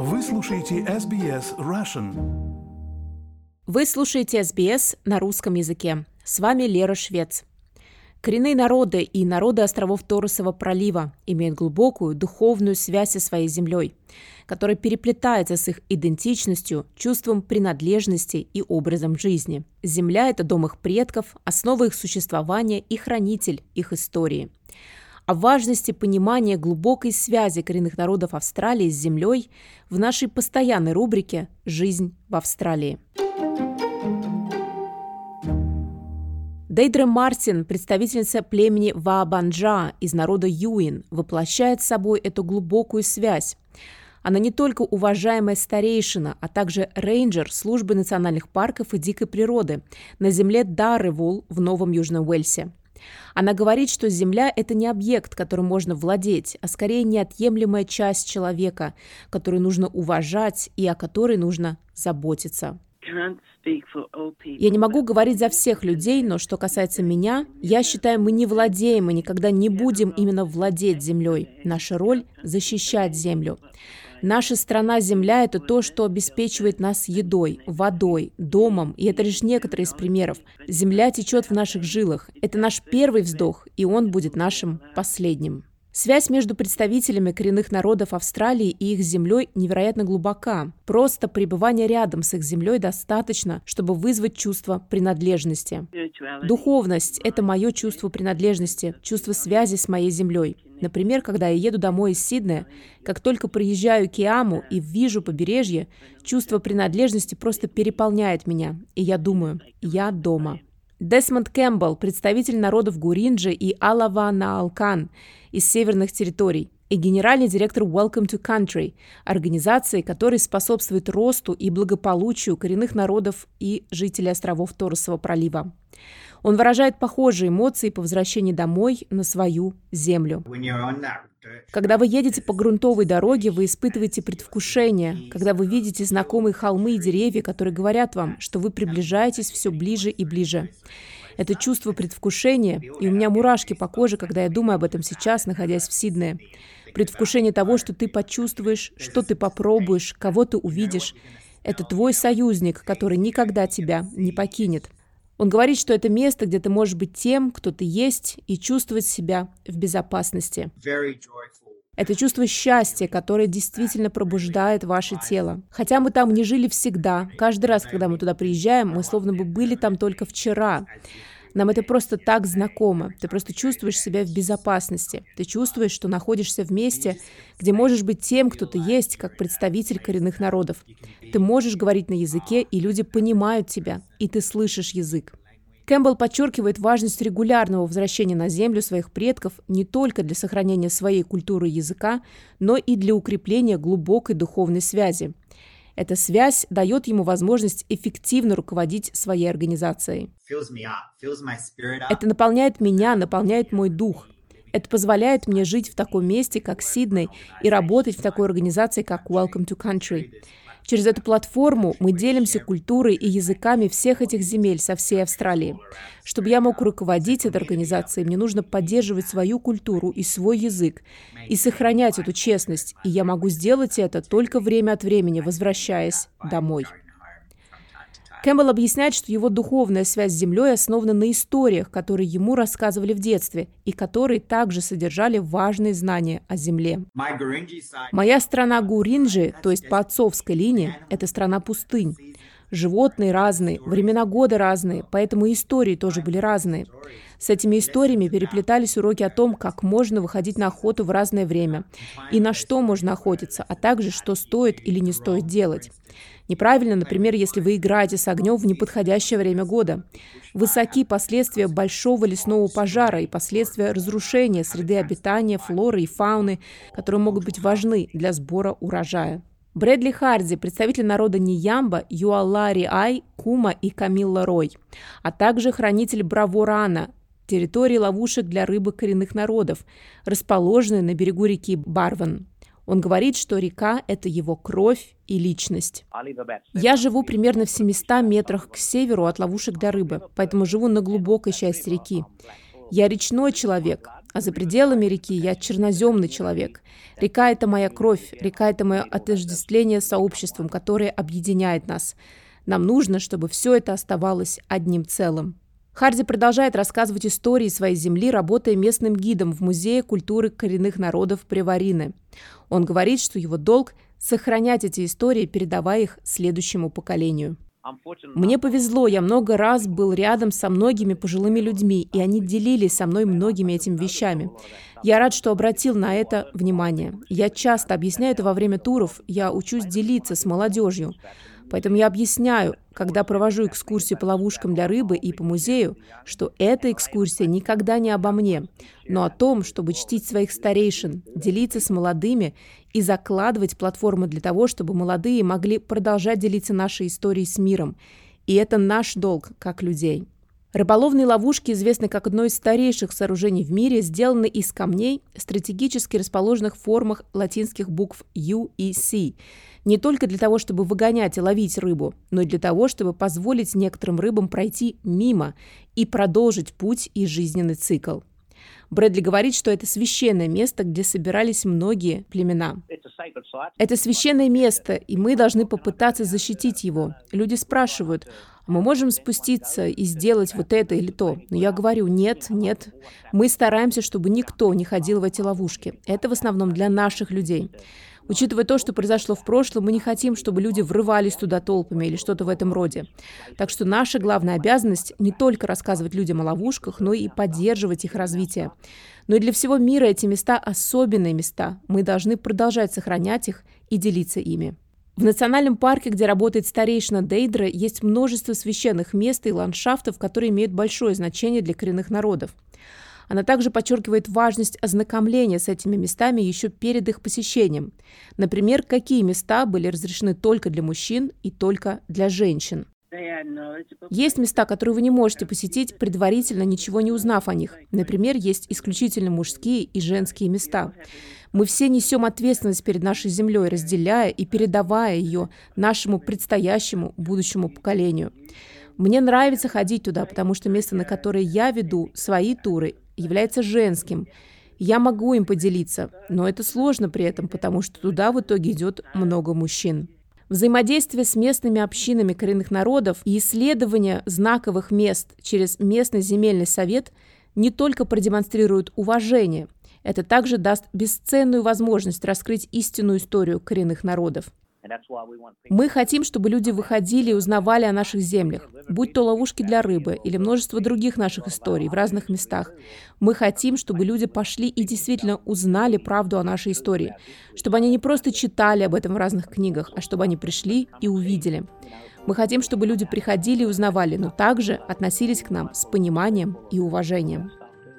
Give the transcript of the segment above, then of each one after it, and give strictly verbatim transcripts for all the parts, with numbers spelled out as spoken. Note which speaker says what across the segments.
Speaker 1: Вы слушаете эс би эс Russian.
Speaker 2: Вы слушаете эс би эс на русском языке. С вами Лера Швец. Коренные народы и народы островов Торресового пролива имеют глубокую духовную связь со своей землей, которая переплетается с их идентичностью, чувством принадлежности и образом жизни. Земля – это дом их предков, основа их существования и хранитель их истории. О важности понимания глубокой связи коренных народов Австралии с землей в нашей постоянной рубрике «Жизнь в Австралии». Дейдра Мартин, представительница племени Ваабанджа из народа Юин, воплощает собой эту глубокую связь. Она не только уважаемая старейшина, а также рейнджер службы национальных парков и дикой природы на земле Дарревул в Новом Южном Уэльсе. Она говорит, что земля – это не объект, которым можно владеть, а скорее неотъемлемая часть человека, которую нужно уважать и о которой нужно заботиться. Я не могу говорить за всех людей, но что касается меня, я считаю, мы не владеем и никогда не будем именно владеть землей. Наша роль – защищать землю. Наша страна-земля – это то, что обеспечивает нас едой, водой, домом, и это лишь некоторые из примеров. Земля течет в наших жилах. Это наш первый вздох, и он будет нашим последним. Связь между представителями коренных народов Австралии и их землей невероятно глубока. Просто пребывание рядом с их землей достаточно, чтобы вызвать чувство принадлежности. Духовность – это мое чувство принадлежности, чувство связи с моей землей. Например, когда я еду домой из Сиднея, как только приезжаю к Киаму и вижу побережье, чувство принадлежности просто переполняет меня, и я думаю, я дома. Десмонд Кэмпбелл, представитель народов Гуринджи и Алава-Наалкан из северных территорий, и генеральный директор Welcome to Country, организации, которая способствует росту и благополучию коренных народов и жителей островов Торресового пролива. Он выражает похожие эмоции по возвращении домой на свою землю. Когда вы едете по грунтовой дороге, вы испытываете предвкушение, когда вы видите знакомые холмы и деревья, которые говорят вам, что вы приближаетесь все ближе и ближе. Это чувство предвкушения, и у меня мурашки по коже, когда я думаю об этом сейчас, находясь в Сиднее. Предвкушение того, что ты почувствуешь, что ты попробуешь, кого ты увидишь. Это твой союзник, который никогда тебя не покинет. Он говорит, что это место, где ты можешь быть тем, кто ты есть, и чувствовать себя в безопасности. Это чувство счастья, которое действительно пробуждает ваше тело. Хотя мы там не жили всегда, каждый раз, когда мы туда приезжаем, мы словно бы были там только вчера. Нам это просто так знакомо. Ты просто чувствуешь себя в безопасности. Ты чувствуешь, что находишься в месте, где можешь быть тем, кто ты есть, как представитель коренных народов. Ты можешь говорить на языке, и люди понимают тебя, и ты слышишь язык. Кэмпбелл подчеркивает важность регулярного возвращения на землю своих предков не только для сохранения своей культуры и языка, но и для укрепления глубокой духовной связи. Эта связь дает ему возможность эффективно руководить своей организацией. Это наполняет меня, наполняет мой дух. Это позволяет мне жить в таком месте, как Сидней, и работать в такой организации, как Welcome to Country. Через эту платформу мы делимся культурой и языками всех этих земель со всей Австралии. Чтобы я мог руководить этой организацией, мне нужно поддерживать свою культуру и свой язык и сохранять эту честность, и я могу сделать это только время от времени, возвращаясь домой. Кэмпбелл объясняет, что его духовная связь с землей основана на историях, которые ему рассказывали в детстве, и которые также содержали важные знания о земле. Моя страна Гуринджи, то есть по отцовской линии, это страна пустынь. Животные разные, времена года разные, поэтому и истории тоже были разные. С этими историями переплетались уроки о том, как можно выходить на охоту в разное время, и на что можно охотиться, а также что стоит или не стоит делать. Неправильно, например, если вы играете с огнем в неподходящее время года. Высоки последствия большого лесного пожара и последствия разрушения среды обитания, флоры и фауны, которые могут быть важны для сбора урожая. Брэдли Харди, представитель народа Ниямба, Юалари Ай, Кума и Камилла Рой, а также хранитель Браворана, территории ловушек для рыбы коренных народов, расположенной на берегу реки Барван. Он говорит, что река – это его кровь и личность. Я живу примерно в семистах метрах к северу от ловушек для рыбы, поэтому живу на глубокой части реки. Я речной человек. а за пределами реки я черноземный человек. Река — это моя кровь, река — это мое отождествление с сообществом, которое объединяет нас. Нам нужно, чтобы все это оставалось одним целым. Харди продолжает рассказывать истории своей земли, работая местным гидом в Музее культуры коренных народов Преварины. Он говорит, что его долг – сохранять эти истории, передавая их следующему поколению. Мне повезло, я много раз был рядом со многими пожилыми людьми, и они делились со мной многими этими вещами. Я рад, что обратил на это внимание. Я часто объясняю это во время туров, я учусь делиться с молодежью. Поэтому я объясняю, когда провожу экскурсию по ловушкам для рыбы и по музею, что эта экскурсия никогда не обо мне, но о том, чтобы чтить своих старейшин, делиться с молодыми и закладывать платформу для того, чтобы молодые могли продолжать делиться нашей историей с миром. И это наш долг, как людей. Рыболовные ловушки известны как одно из старейших сооружений в мире, сделаны из камней, стратегически расположенных в формах латинских букв ю и си. Не только для того, чтобы выгонять и ловить рыбу, но и для того, чтобы позволить некоторым рыбам пройти мимо и продолжить путь и жизненный цикл. Брэдли говорит, что это священное место, где собирались многие племена. Это священное место, и мы должны попытаться защитить его. Люди спрашивают, мы можем спуститься и сделать вот это или то? Но я говорю, нет, нет. Мы стараемся, чтобы никто не ходил в эти ловушки. Это в основном для наших людей. Учитывая то, что произошло в прошлом, мы не хотим, чтобы люди врывались туда толпами или что-то в этом роде. Так что наша главная обязанность не только рассказывать людям о ловушках, но и поддерживать их развитие. Но и для всего мира эти места особенные места. Мы должны продолжать сохранять их и делиться ими. В национальном парке, где работает старейшина Дейдра, есть множество священных мест и ландшафтов, которые имеют большое значение для коренных народов. Она также подчеркивает важность ознакомления с этими местами еще перед их посещением. Например, какие места были разрешены только для мужчин и только для женщин. Есть места, которые вы не можете посетить, предварительно ничего не узнав о них. Например, есть исключительно мужские и женские места. Мы все несем ответственность перед нашей землей, разделяя и передавая ее нашему предстоящему будущему поколению. Мне нравится ходить туда, потому что место, на которое я веду свои туры, является женским. Я могу им поделиться, но это сложно при этом, потому что туда в итоге идет много мужчин. Взаимодействие с местными общинами коренных народов и исследование знаковых мест через местный земельный совет не только продемонстрируют уважение, это также даст бесценную возможность раскрыть истинную историю коренных народов. Мы хотим, чтобы люди выходили и узнавали о наших землях, будь то ловушки для рыбы или множество других наших историй в разных местах. Мы хотим, чтобы люди пошли и действительно узнали правду о нашей истории, чтобы они не просто читали об этом в разных книгах, а чтобы они пришли и увидели. Мы хотим, чтобы люди приходили и узнавали, но также относились к нам с пониманием и уважением.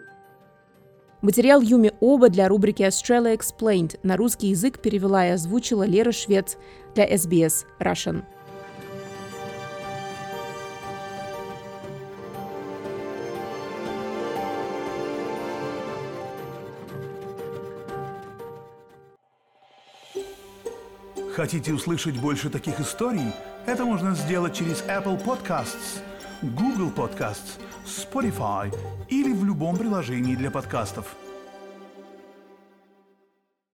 Speaker 2: Материал Юми Оба для рубрики Australia Explained на русский язык перевела и озвучила Лера Швец для эс би эс Russian.
Speaker 1: Хотите услышать больше таких историй? Это можно сделать через Apple Podcasts, Google Podcasts, Spotify или в любом приложении для подкастов.